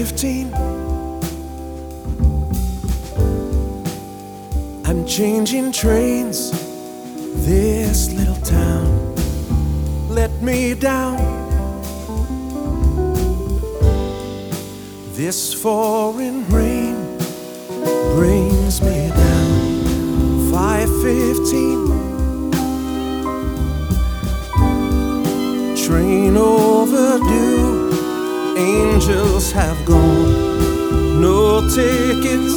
5:15. I'm changing trains. This little town let me down. This foreign rain brings me down. 5:15. Train overdue. Angels have gone. No tickets.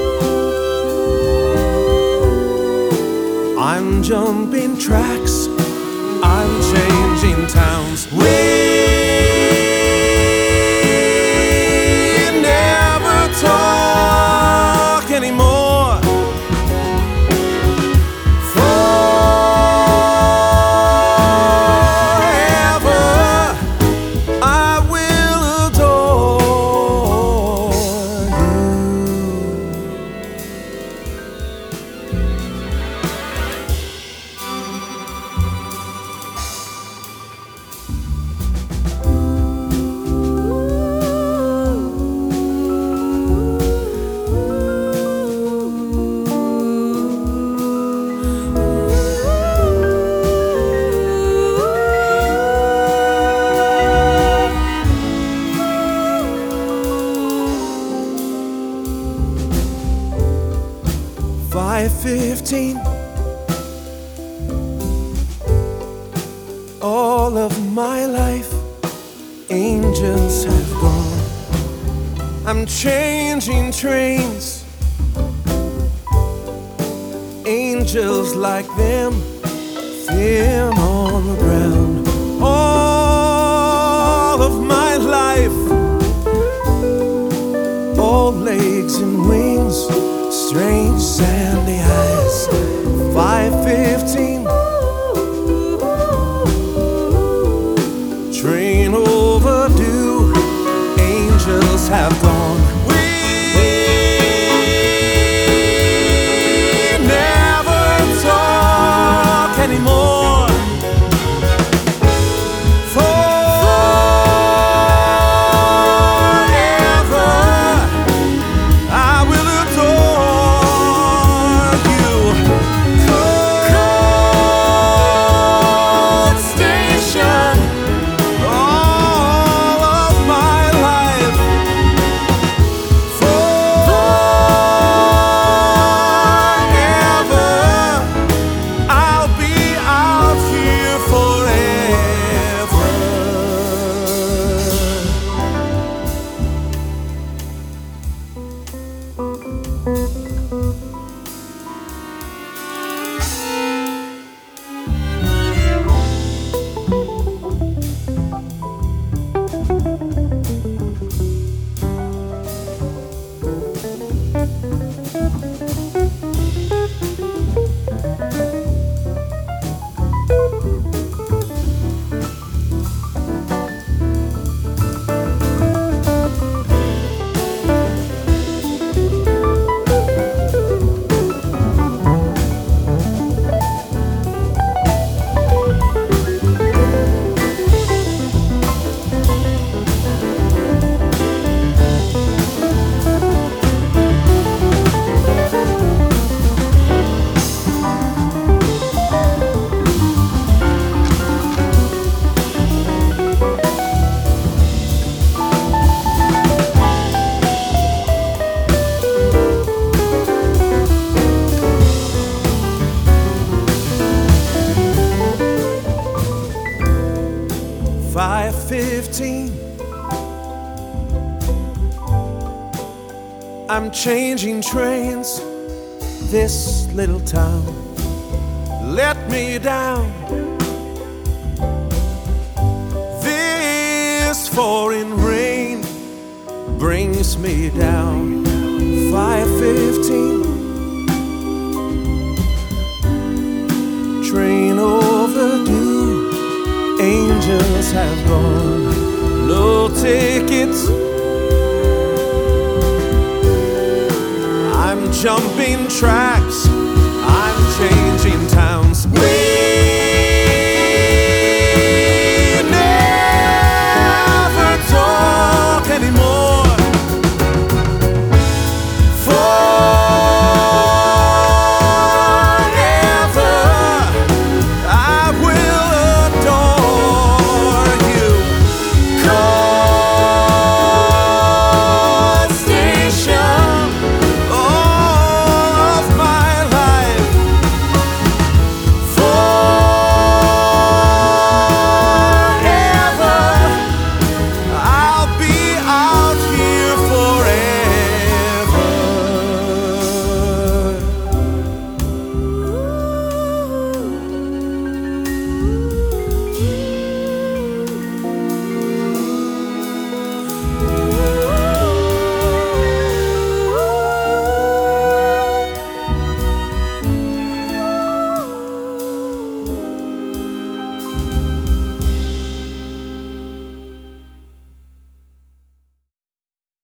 I'm jumping tracks. I'm changing towns. We never talk anymore. Forever I will adore you. 5:15. All of my life, angels have gone. I'm changing trains. Angels like them, thin on the ground. All of my life, all legs and wings, strange sandy eyes. 5:15. Train overdue. Angels have gone. We never talk anymore. Forever I will adore you. Cold station. All of my life. Forever I'll be out here forever. 5:15. I'm changing trains. This little town let me down. This foreign rain brings me down. 5:15. Train overdue. Angels have gone. No tickets. I'm jumping tracks. I'm changing towns.